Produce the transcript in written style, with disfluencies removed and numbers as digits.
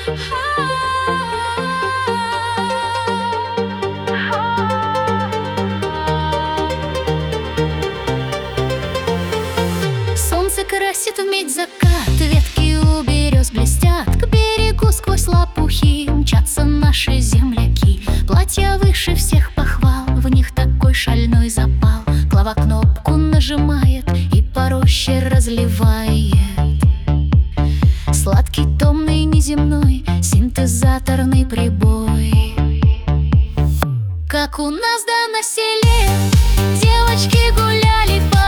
Солнце красит вмиг закат, ветки у берез блестят, к берегу сквозь лопухи мчатся наши земляки. Платья выше всех похвал, в них такой шальной запал. Клава кнопку нажимает и по роще разливает сладкий, томный, неземной синтезаторный прибой. Как у нас да на селе девочки гуляли по